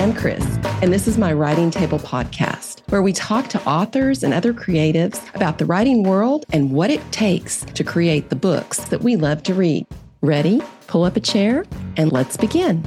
I'm Chris, and this is my Writing Table podcast, where we talk to authors and other creatives about the writing world and what it takes to create the books that we love to read. Ready? Pull up a chair, and let's begin.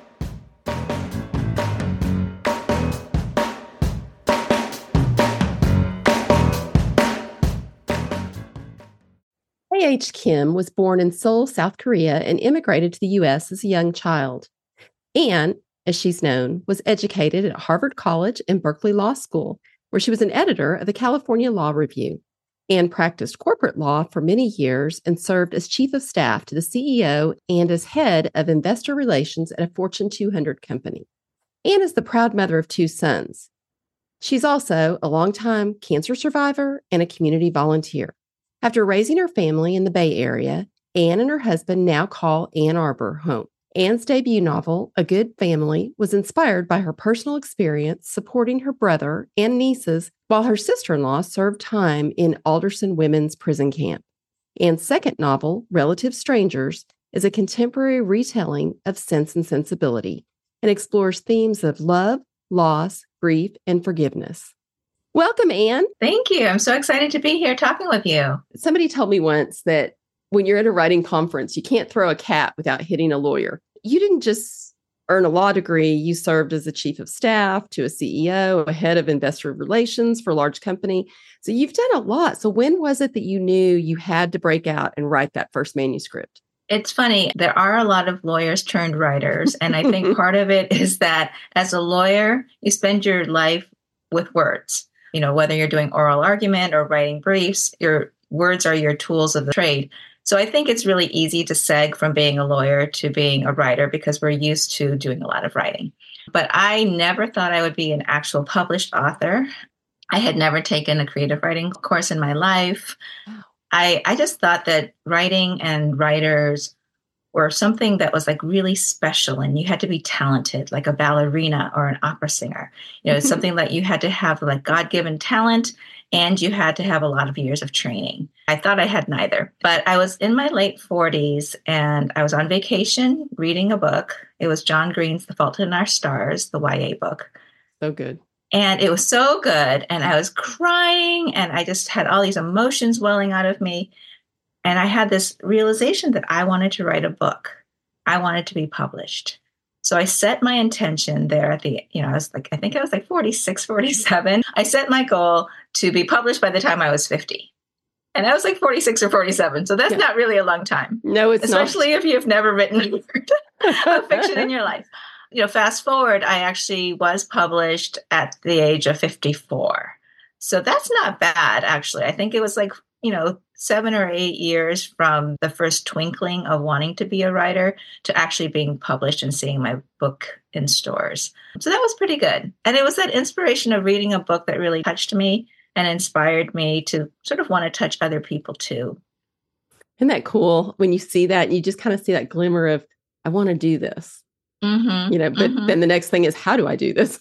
A.H. Kim was born in Seoul, South Korea, and immigrated to the U.S. as a young child. Anne, as she's known, was educated at Harvard College and Berkeley Law School, where she was an editor of the California Law Review. Anne practiced corporate law for many years and served as chief of staff to the CEO and as head of investor relations at a Fortune 200 company. Anne is the proud mother of two sons. She's also a longtime cancer survivor and a community volunteer. After raising her family in the Bay Area, Anne and her husband now call Ann Arbor home. Anne's debut novel, A Good Family, was inspired by her personal experience supporting her brother and nieces while her sister-in-law served time in Alderson Women's Prison Camp. Anne's second novel, Relative Strangers, is a contemporary retelling of Sense and Sensibility and explores themes of love, loss, grief, and forgiveness. Welcome, Anne. Thank you. I'm so excited to be here talking with you. Somebody told me once that when you're at a writing conference, you can't throw a cat without hitting a lawyer. You didn't just earn a law degree. You served as a chief of staff to a CEO, a head of investor relations for a large company. So you've done a lot. So when was it that you knew you had to break out and write that first manuscript? It's funny. There are a lot of lawyers turned writers. And I think part of it is that as a lawyer, you spend your life with words. You know, whether you're doing oral argument or writing briefs, your words are your tools of the trade. So I think it's really easy to seg from being a lawyer to being a writer because we're used to doing a lot of writing. But I never thought I would be an actual published author. I had never taken a creative writing course in my life. I just thought that writing and writers were something that was like really special and you had to be talented, like a ballerina or an opera singer. You know, it's something that you had to have like God-given talent and you had to have a lot of years of training. I thought I had neither, but I was in my late 40s and I was on vacation reading a book. It was John Green's The Fault in Our Stars, the YA book. So good. And it was so good. And I was crying and I just had all these emotions welling out of me. And I had this realization that I wanted to write a book. I wanted to be published. So I set my intention there at the, I think I was like 46, 47. I set my goal to be published by the time I was 50. And I was like 46 or 47. So that's not really a long time. No, it's especially if you've never written a word of fiction in your life. You know, fast forward, I actually was published at the age of 54. So that's not bad, actually. I think it was like, 7 or 8 years from the first twinkling of wanting to be a writer to actually being published and seeing my book in stores. So that was pretty good. And it was that inspiration of reading a book that really touched me and inspired me to sort of want to touch other people too. Isn't that cool? When you see that, you just kind of see that glimmer of, I want to do this. Mm-hmm. But then the next thing is, how do I do this?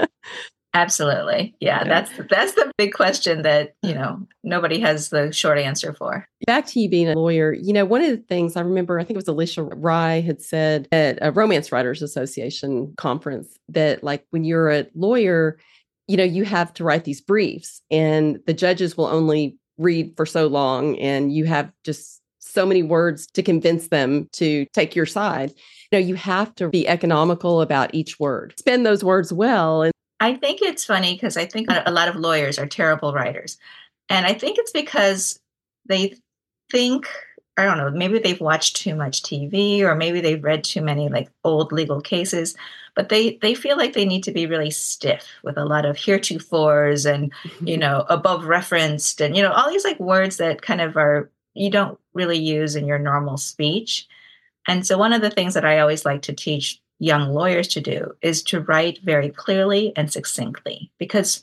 Absolutely. Yeah, that's the big question that, nobody has the short answer for. Back to you being a lawyer, one of the things I remember, I think it was Alicia Rye had said at a Romance Writers Association conference that like when you're a lawyer, you have to write these briefs and the judges will only read for so long and you have just so many words to convince them to take your side. You have to be economical about each word, spend those words well. And I think it's funny because I think a lot of lawyers are terrible writers. And I think it's because they think, I don't know, maybe they've watched too much TV or maybe they've read too many like old legal cases, but they feel like they need to be really stiff with a lot of heretofores and, above referenced and, all these like words that kind of are, you don't really use in your normal speech. And so one of the things that I always like to teach young lawyers to do is to write very clearly and succinctly, because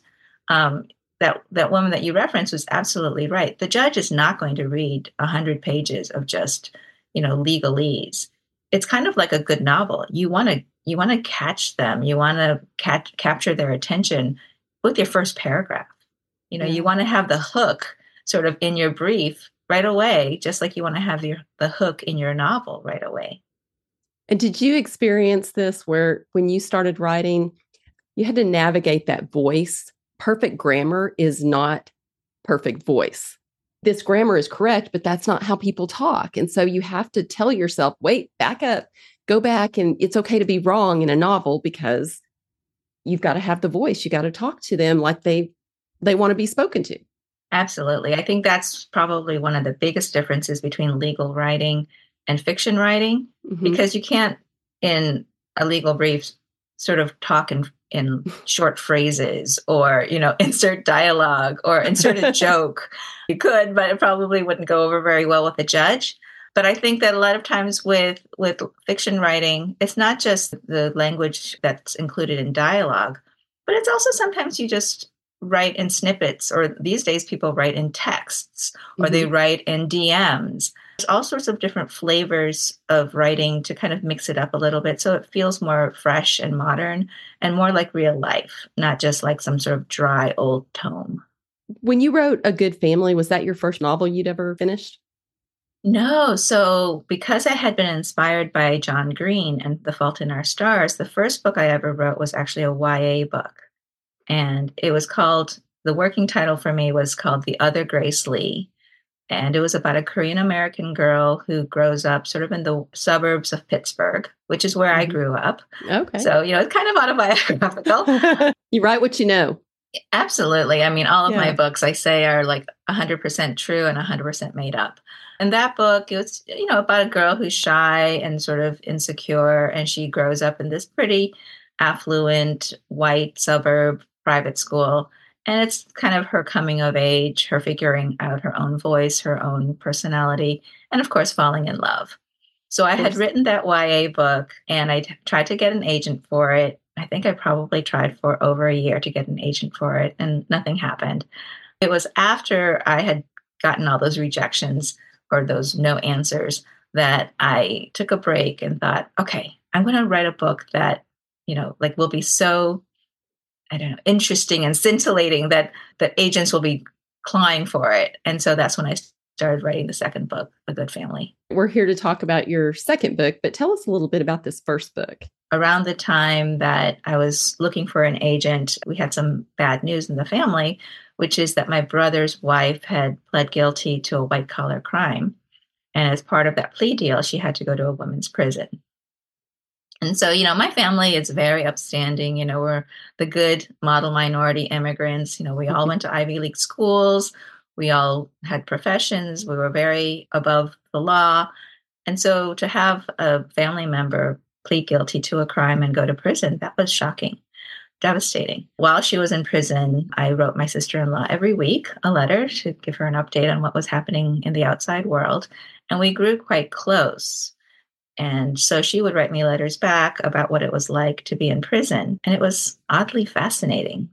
that woman that you referenced was absolutely right. The judge is not going to read 100 pages of just, legalese. It's kind of like a good novel. You want to catch them. You want to capture their attention with your first paragraph. You want to have the hook sort of in your brief right away, just like you want to have the hook in your novel right away. And did you experience this where when you started writing, you had to navigate that voice? Perfect grammar is not perfect voice. This grammar is correct, but that's not how people talk. And so you have to tell yourself, wait, back up, go back. And it's okay to be wrong in a novel because you've got to have the voice. You got to talk to them like they want to be spoken to. Absolutely. I think that's probably one of the biggest differences between legal writing and fiction writing, because you can't, in a legal brief, sort of talk in short phrases or, insert dialogue or insert a joke. You could, but it probably wouldn't go over very well with the judge. But I think that a lot of times with fiction writing, it's not just the language that's included in dialogue, but it's also sometimes you just write in snippets, or these days people write in texts, or they write in DMs. There's all sorts of different flavors of writing to kind of mix it up a little bit so it feels more fresh and modern and more like real life, not just like some sort of dry old tome. When you wrote A Good Family, was that your first novel you'd ever finished? No. So because I had been inspired by John Green and The Fault in Our Stars, the first book I ever wrote was actually a YA book. And it was called, the working title for me was called The Other Grace Lee. And it was about a Korean American girl who grows up sort of in the suburbs of Pittsburgh, which is where I grew up. Okay. So, it's kind of autobiographical. You write what you know. Absolutely. I mean, all of my books, I say, are like 100% true and 100% made up. And that book, it was, about a girl who's shy and sort of insecure, and she grows up in this pretty affluent white suburb private school. And it's kind of her coming of age, her figuring out her own voice, her own personality, and of course, falling in love. So I had written that YA book, and I tried to get an agent for it. I think I probably tried for over a year to get an agent for it, and nothing happened. It was after I had gotten all those rejections or those no answers that I took a break and thought, okay, I'm going to write a book that, will be so, I don't know, interesting and scintillating that agents will be clawing for it. And so that's when I started writing the second book, A Good Family. We're here to talk about your second book, but tell us a little bit about this first book. Around the time that I was looking for an agent, we had some bad news in the family, which is that my brother's wife had pled guilty to a white-collar crime. And as part of that plea deal, she had to go to a women's prison. And so, my family is very upstanding. We're the good model minority immigrants. We all went to Ivy League schools. We all had professions. We were very above the law. And so to have a family member plead guilty to a crime and go to prison, that was shocking, devastating. While she was in prison, I wrote my sister-in-law every week a letter to give her an update on what was happening in the outside world. And we grew quite close. And so she would write me letters back about what it was like to be in prison. And it was oddly fascinating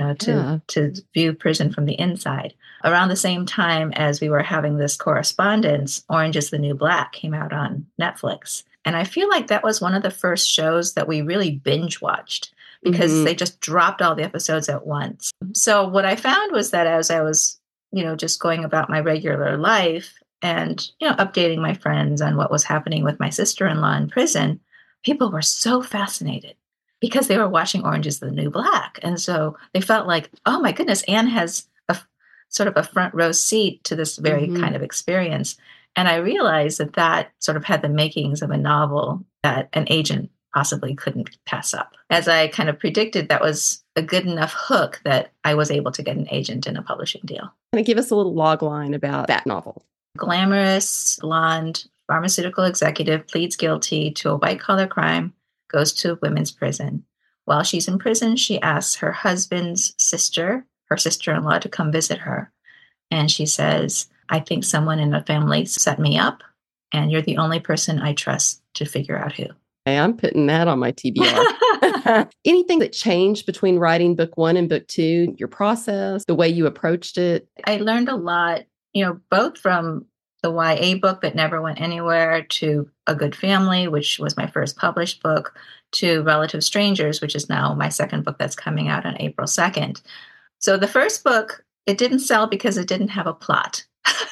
to view prison from the inside. Around the same time as we were having this correspondence, Orange is the New Black came out on Netflix. And I feel like that was one of the first shows that we really binge watched because they just dropped all the episodes at once. So what I found was that as I was, just going about my regular life, and, updating my friends on what was happening with my sister-in-law in prison, people were so fascinated because they were watching Orange is the New Black. And so they felt like, oh my goodness, Anne has a sort of a front row seat to this very kind of experience. And I realized that sort of had the makings of a novel that an agent possibly couldn't pass up. As I kind of predicted, that was a good enough hook that I was able to get an agent in a publishing deal. Can you give us a little log line about that novel? Glamorous, blonde, pharmaceutical executive pleads guilty to a white-collar crime, goes to women's prison. While she's in prison, she asks her husband's sister, her sister-in-law, to come visit her. And she says, I think someone in the family set me up, and you're the only person I trust to figure out who. Hey, I'm putting that on my TBR. Anything that changed between writing book one and book two, your process, the way you approached it? I learned a lot, both from the YA book that never went anywhere to A Good Family, which was my first published book, to Relative Strangers, which is now my second book that's coming out on April 2nd. So the first book, it didn't sell because it didn't have a plot.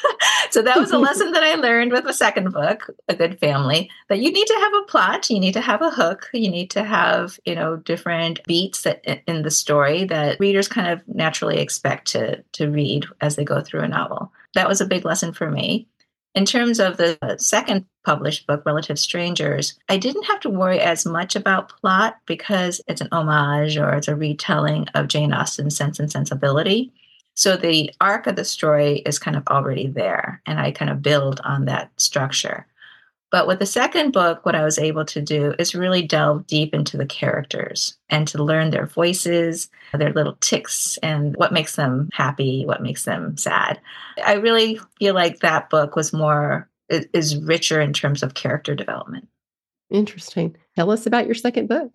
So that was a lesson that I learned with the second book, A Good Family, that you need to have a plot, you need to have a hook, you need to have, different beats in the story that readers kind of naturally expect to read as they go through a novel. That was a big lesson for me. In terms of the second published book, Relative Strangers, I didn't have to worry as much about plot because it's an homage or it's a retelling of Jane Austen's Sense and Sensibility. So the arc of the story is kind of already there, and I kind of build on that structure. But with the second book, what I was able to do is really delve deep into the characters and to learn their voices, their little tics, and what makes them happy, what makes them sad. I really feel like that book is richer in terms of character development. Interesting. Tell us about your second book.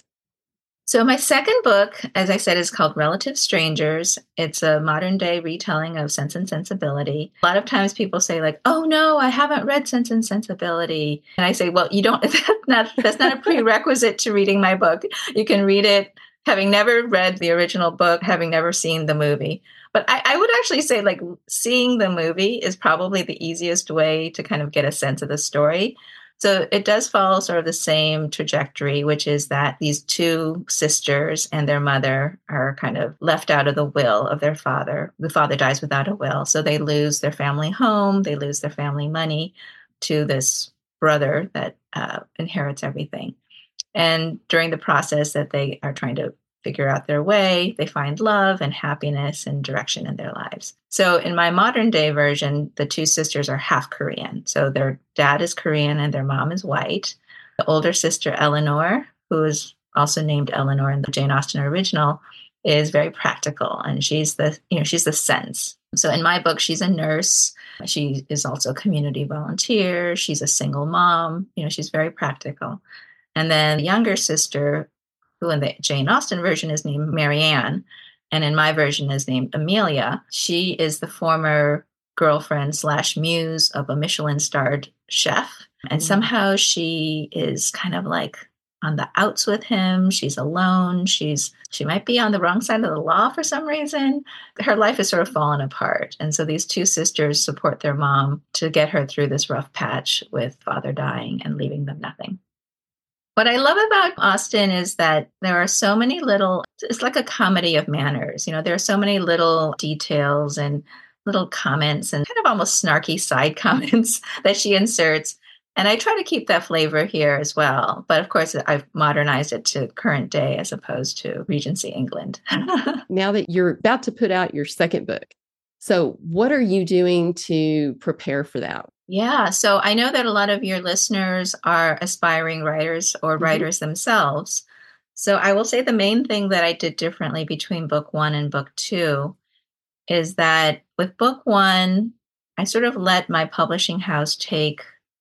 So my second book, as I said, is called Relative Strangers. It's a modern day retelling of Sense and Sensibility. A lot of times people say like, oh no, I haven't read Sense and Sensibility. And I say, well, you don't, that's not a prerequisite to reading my book. You can read it having never read the original book, having never seen the movie. But I would actually say like seeing the movie is probably the easiest way to kind of get a sense of the story. So it does follow sort of the same trajectory, which is that these two sisters and their mother are kind of left out of the will of their father. The father dies without a will. So they lose their family home, they lose their family money to this brother that inherits everything. And during the process that they are trying to figure out their way, they find love and happiness and direction in their lives. So in my modern day version, the two sisters are half Korean. So their dad is Korean and their mom is white. The older sister, Eleanor, who is also named Eleanor in the Jane Austen original, is very practical, and she's the sense. So in my book, she's a nurse. She is also a community volunteer. She's a single mom. She's very practical. And then the younger sister, who in the Jane Austen version is named Marianne, and in my version is named Amelia. She is the former girlfriend / muse of a Michelin-starred chef. And somehow she is kind of like on the outs with him. She's alone. She might be on the wrong side of the law for some reason. Her life is sort of fallen apart. And so these two sisters support their mom to get her through this rough patch with father dying and leaving them nothing. What I love about Austen is that there are so many it's like a comedy of manners. There are so many little details and little comments and kind of almost snarky side comments that she inserts. And I try to keep that flavor here as well. But of course, I've modernized it to current day as opposed to Regency England. Now that you're about to put out your second book, so what are you doing to prepare for that? Yeah, so I know that a lot of your listeners are aspiring writers or writers themselves. So I will say the main thing that I did differently between book one and book two is that with book one, I sort of let my publishing house take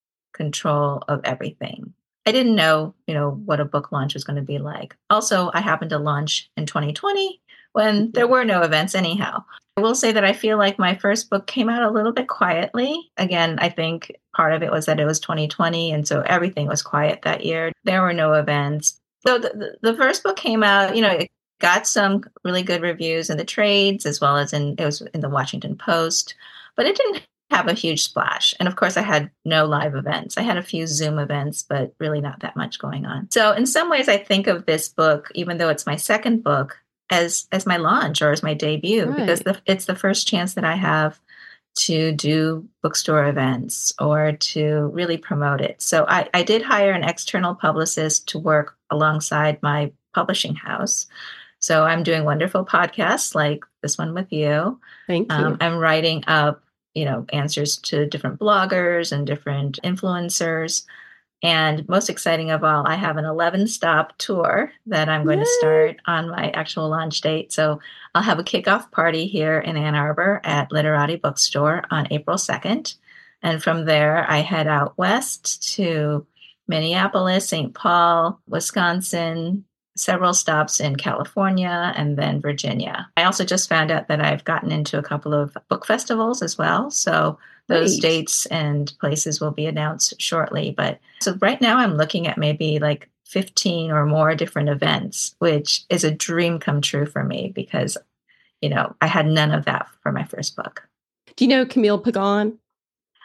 control of everything. I didn't know, what a book launch was going to be like. Also, I happened to launch in 2020 when there were no events anyhow. I will say that I feel like my first book came out a little bit quietly. Again, I think part of it was that it was 2020, and so everything was quiet that year. There were no events. So the first book came out, it got some really good reviews in the trades as well as it was in the Washington Post, but it didn't have a huge splash. And of course, I had no live events. I had a few Zoom events, but really not that much going on. So in some ways, I think of this book, even though it's my second book, as my launch or as my debut, right, because it's the first chance that I have to do bookstore events or to really promote it. So I did hire an external publicist to work alongside my publishing house. So I'm doing wonderful podcasts like this one with you. Thank you. I'm writing up, answers to different bloggers and different influencers. And most exciting of all, I have an 11-stop tour that I'm going to start on my actual launch date. So I'll have a kickoff party here in Ann Arbor at Literati Bookstore on April 2nd. And from there, I head out west to Minneapolis, St. Paul, Wisconsin, several stops in California, and then Virginia. I also just found out that I've gotten into a couple of book festivals as well. So those dates and places will be announced shortly. But so right now I'm looking at maybe like 15 or more different events, which is a dream come true for me because, I had none of that for my first book. Do you know Camille Pagan?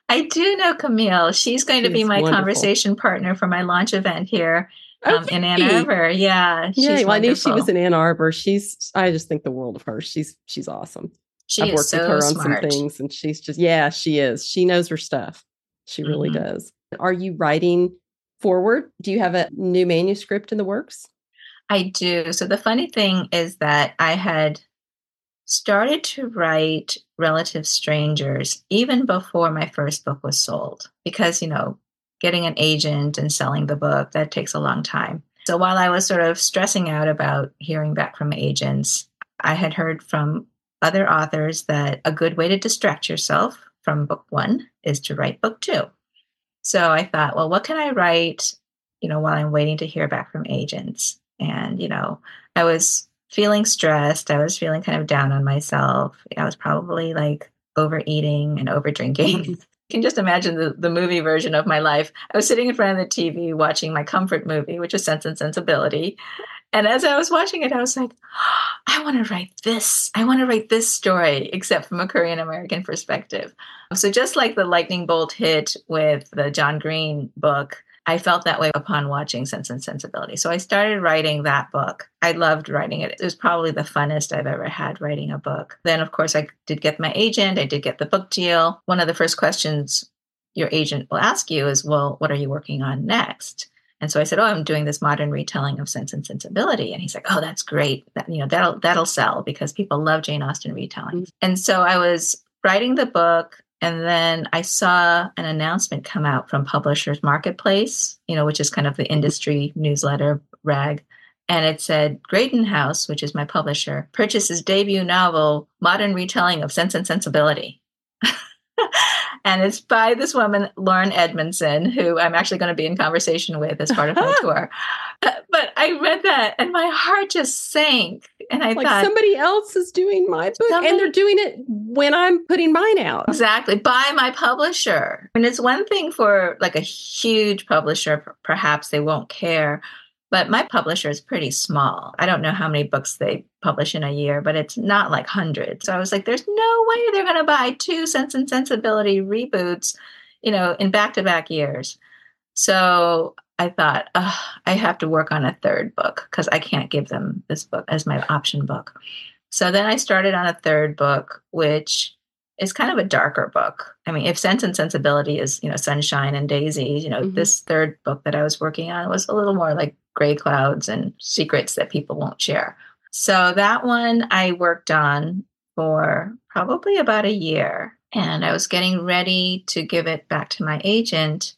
I do know Camille. She's going to be She's my wonderful. conversation partner for my launch event here Oh, in Ann yay. Arbor. Yeah, Yay. she's Well, I knew she was wonderful. in Ann Arbor. I just think the world of her. She's awesome. She I've is worked with so her on some smart. things and she's just, yeah, she is. She knows her stuff. She really Hmm. does. Are you writing forward? Do you have a new manuscript in the works? I do. So the funny thing is that I had started to write Relative Strangers even before my first book was sold because, getting an agent and selling the book, that takes a long time. So while I was sort of stressing out about hearing back from agents, I had heard from other authors that a good way to distract yourself from book one is to write book two. So I thought, well, what can I write, while I'm waiting to hear back from agents? And, I was feeling stressed. I was feeling kind of down on myself. I was probably like overeating and over drinking. You can just imagine the movie version of my life. I was sitting in front of the TV watching my comfort movie, which is Sense and Sensibility. And as I was watching it, I was like, I want to write this. I want to write this story, except from a Korean American perspective. So, just like the lightning bolt hit with the John Green book, I felt that way upon watching Sense and Sensibility. So, I started writing that book. I loved writing it. It was probably the funnest I've ever had writing a book. Then, of course, I did get my agent, I did get the book deal. One of the first questions your agent will ask you is, well, what are you working on next? And so I said, "Oh, I'm doing this modern retelling of Sense and Sensibility." And he's like, "Oh, that's great. That'll sell because people love Jane Austen retellings." Mm. And so I was writing the book, and then I saw an announcement come out from Publishers Marketplace, which is kind of the industry newsletter rag. And it said, "Graydon House, which is my publisher, purchases debut novel, modern retelling of Sense and Sensibility." And it's by this woman, Lauren Edmondson, who I'm actually going to be in conversation with as part of my tour. But I read that and my heart just sank. And I Like thought, somebody else is doing my book and they're doing it when I'm putting mine out. exactly, by my publisher. And it's one thing for like a huge publisher, perhaps they won't care. But my publisher is pretty small. I don't know how many books they publish in a year, but it's not like hundreds. So I was like, there's no way they're going to buy two Sense and Sensibility reboots, in back-to-back years. So I thought, I have to work on a third book because I can't give them this book as my option book. So then I started on a third book, which is kind of a darker book. I mean, if Sense and Sensibility is, sunshine and daisies, this third book that I was working on was a little more like gray clouds and secrets that people won't share. So that one I worked on for probably about a year. And I was getting ready to give it back to my agent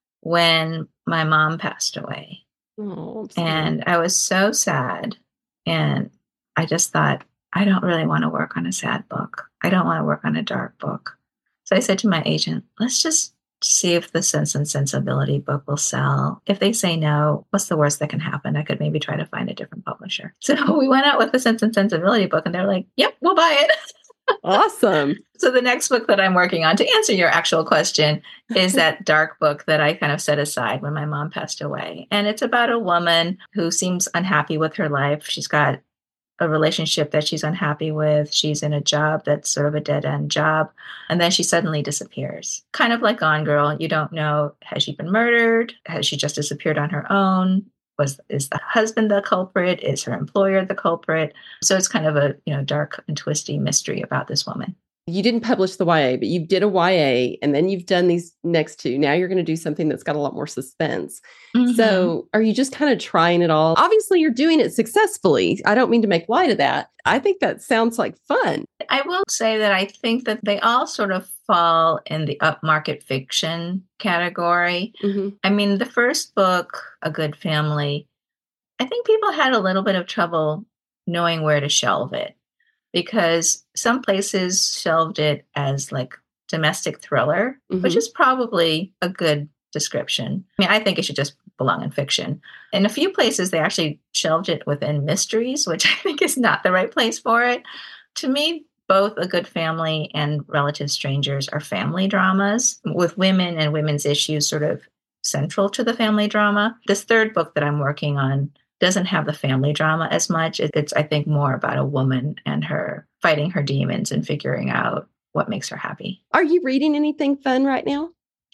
when my mom passed away. Oh, And I was so sad. And I just thought, I don't really want to work on a sad book. I don't want to work on a dark book. So I said to my agent, let's just see if the Sense and Sensibility book will sell. If they say no, what's the worst that can happen? I could maybe try to find a different publisher. So we went out with the Sense and Sensibility book and they're like, yep, we'll buy it. awesome. So the next book that I'm working on, to answer your actual question, is that dark book that I kind of set aside when my mom passed away. And it's about a woman who seems unhappy with her life. She's got a relationship that she's unhappy with. She's in a job that's sort of a dead end job. And then she suddenly disappears. Kind of like Gone Girl. You don't know, has she been murdered? Has she just disappeared on her own? Is the husband the culprit? Is her employer the culprit? So it's kind of a dark and twisty mystery about this woman. You didn't publish the YA, but you did a YA and then you've done these next two. Now you're going to do something that's got a lot more suspense. Mm-hmm. So are you just kind of trying it all? Obviously, you're doing it successfully. I don't mean to make light of that. I think that sounds like fun. I will say that I think that they all sort of fall in the upmarket fiction category. Mm-hmm. I mean, the first book, A Good Family, I think people had a little bit of trouble knowing where to shelve it because some places shelved it as like domestic thriller, which is probably a good description. I mean, I think it should just belong in fiction. In a few places, they actually shelved it within mysteries, which I think is not the right place for it. To me, both A Good Family and Relative Strangers are family dramas with women and women's issues sort of central to the family drama. This third book that I'm working on doesn't have the family drama as much. It's, I think, more about a woman and her fighting her demons and figuring out what makes her happy. Are you reading anything fun right now?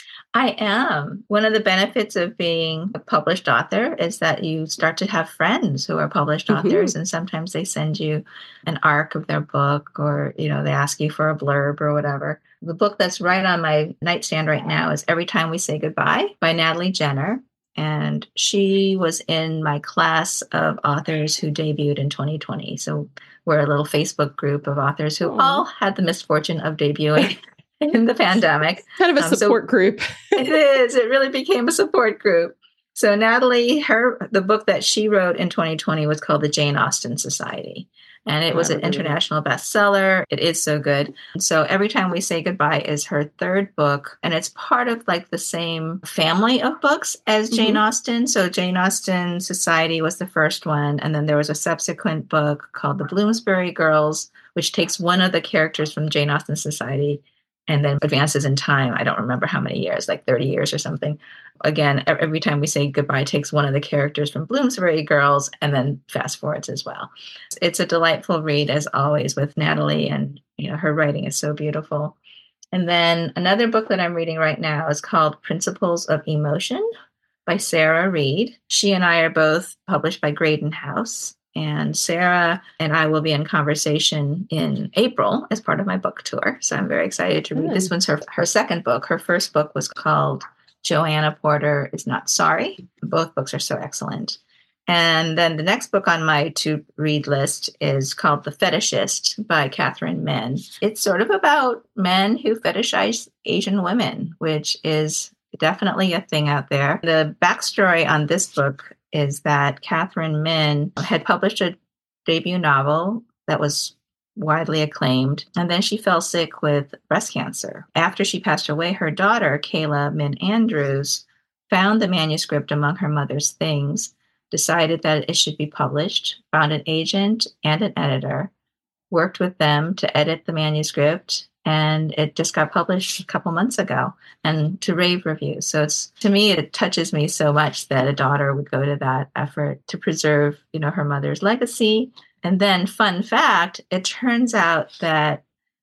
I am. One of the benefits of being a published author is that you start to have friends who are published authors, Mm-hmm. and sometimes they send you an arc of their book, or they ask you for a blurb or whatever. The book that's right on my nightstand right now is Every Time We Say Goodbye by Natalie Jenner. And she was in my class of authors who debuted in 2020. So we're a little Facebook group of authors who all had the misfortune of debuting in the pandemic. Kind of a support group. It is. It really became a support group. So Natalie, the book that she wrote in 2020 was called The Jane Austen Society. And it was an international bestseller. It is so good. So Every Time We Say Goodbye is her third book. And it's part of like the same family of books as Jane Austen. So Jane Austen Society was the first one. And then there was a subsequent book called The Bloomsbury Girls, which takes one of the characters from Jane Austen Society and then advances in time. I don't remember how many years, like 30 years or something. Again, Every Time We Say Goodbye takes one of the characters from Bloomsbury Girls and then fast forwards as well. It's a delightful read, as always, with Natalie, and her writing is so beautiful. And then another book that I'm reading right now is called Principles of Emotion by Sarah Reed. She and I are both published by Graydon House. And Sarah and I will be in conversation in April as part of my book tour. So I'm very excited to read. This one's her second book. Her first book was called Joanna Porter Is Not Sorry. Both books are so excellent. And then the next book on my to-read list is called The Fetishist by Catherine Min. It's sort of about men who fetishize Asian women, which is definitely a thing out there. The backstory on this book is that Catherine Min had published a debut novel that was widely acclaimed, and then she fell sick with breast cancer. After she passed away, her daughter, Kayla Min Andrews, found the manuscript among her mother's things, decided that it should be published, found an agent and an editor, worked with them to edit the manuscript, and it just got published a couple months ago and to rave reviews. So to me, it touches me so much that a daughter would go to that effort to preserve, her mother's legacy. And then, fun fact, it turns out that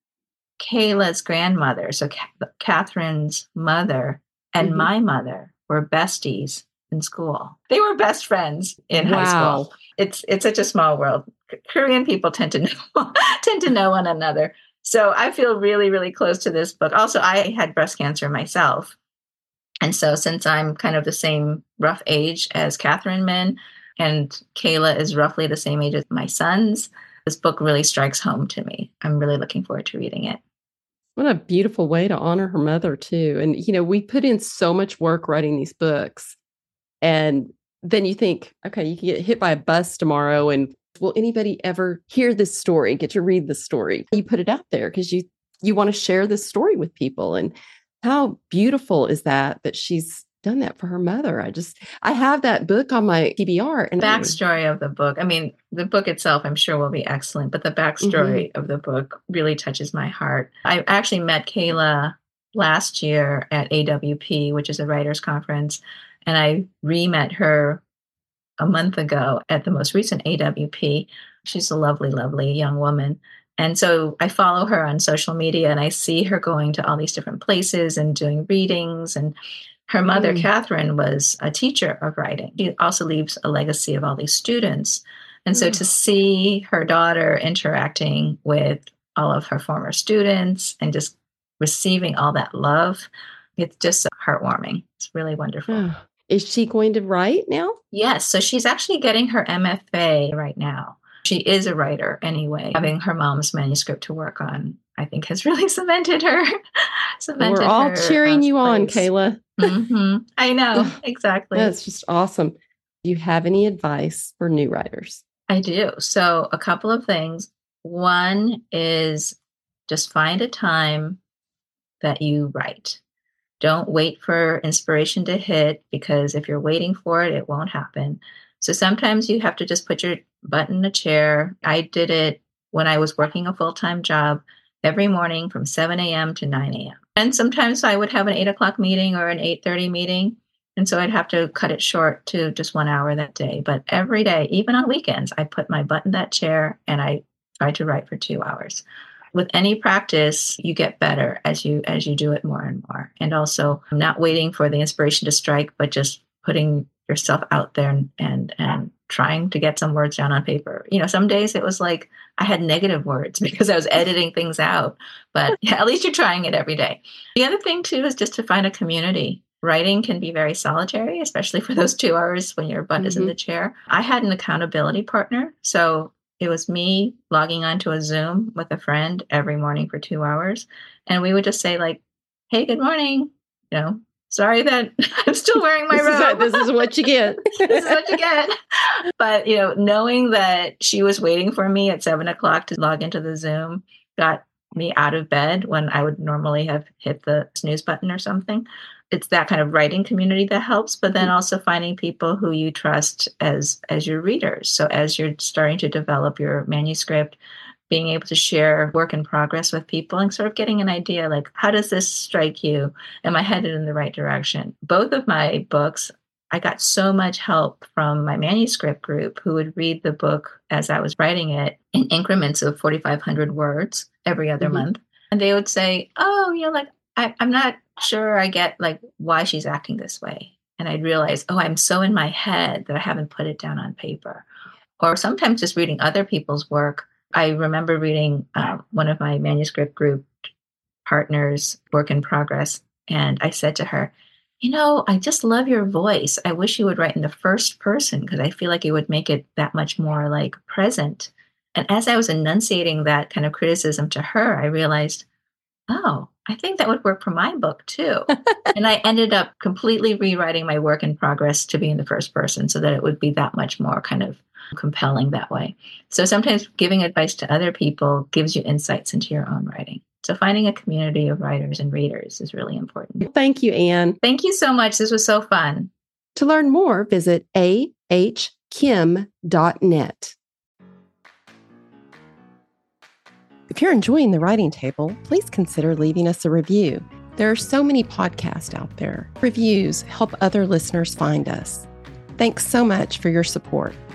Kayla's grandmother, so Catherine's mother, and my mother were besties in school. They were best friends in high school. It's such a small world. Korean people tend to know one another. So I feel really, really close to this book. Also, I had breast cancer myself. And so since I'm kind of the same rough age as Catherine Min, and Kayla is roughly the same age as my sons, this book really strikes home to me. I'm really looking forward to reading it. What a beautiful way to honor her mother, too. And, we put in so much work writing these books. And then you think, okay, you can get hit by a bus tomorrow, and will anybody ever hear this story, get to read the story? You put it out there because you want to share this story with people. And how beautiful is that she's done that for her mother? I have that book on my TBR. And backstory of the book. I mean, the book itself, I'm sure, will be excellent, but the backstory of the book really touches my heart. I actually met Kayla last year at AWP, which is a writers' conference, and I re-met her a month ago at the most recent AWP. She's a lovely, lovely young woman. And so I follow her on social media, and I see her going to all these different places and doing readings. And her mother, Catherine, was a teacher of writing. She also leaves a legacy of all these students. And so to see her daughter interacting with all of her former students and just receiving all that love, it's just heartwarming. It's really wonderful. Is she going to write now? Yes. So she's actually getting her MFA right now. She is a writer anyway. Having her mom's manuscript to work on, I think, has really cemented her. We're all cheering you on, Kayla. I know. Exactly. That's just awesome. Do you have any advice for new writers? I do. So a couple of things. One is just find a time that you write. Don't wait for inspiration to hit, because if you're waiting for it, it won't happen. So sometimes you have to just put your butt in a chair. I did it when I was working a full-time job every morning from 7 a.m. to 9 a.m. And sometimes I would have an 8 o'clock meeting or an 8:30 meeting. And so I'd have to cut it short to just 1 hour that day. But every day, even on weekends, I put my butt in that chair and I tried to write for 2 hours. with any practice, you get better as you do it more and more. And also not waiting for the inspiration to strike, but just putting yourself out there and trying to get some words down on paper. Some days it was like I had negative words because I was editing things out, but at least you're trying it every day. The other thing too is just to find a community. Writing can be very solitary, especially for those 2 hours when your butt is in the chair. I had an accountability partner. So it was me logging onto a Zoom with a friend every morning for 2 hours. And we would just say like, hey, good morning. Sorry that I'm still wearing my robe. This is what you get. This is what you get. But, knowing that she was waiting for me at 7:00 to log into the Zoom got me out of bed when I would normally have hit the snooze button or something. It's that kind of writing community that helps, but then also finding people who you trust as your readers. So as you're starting to develop your manuscript, being able to share work in progress with people and sort of getting an idea like, how does this strike you? Am I headed in the right direction? Both of my books, I got so much help from my manuscript group who would read the book as I was writing it in increments of 4,500 words every other month. And they would say, I'm not sure I get like why she's acting this way. And I'd realize, I'm so in my head that I haven't put it down on paper. Or sometimes just reading other people's work. I remember reading one of my manuscript group partners' work in progress. And I said to her, I just love your voice. I wish you would write in the first person because I feel like it would make it that much more like present. And as I was enunciating that kind of criticism to her, I realized, I think that would work for my book too. And I ended up completely rewriting my work in progress to be in the first person so that it would be that much more kind of compelling that way. So sometimes giving advice to other people gives you insights into your own writing. So finding a community of writers and readers is really important. Thank you, Anne. Thank you so much. This was so fun. To learn more, visit ahkim.net. If you're enjoying the Writing Table, please consider leaving us a review. There are so many podcasts out there. Reviews help other listeners find us. Thanks so much for your support.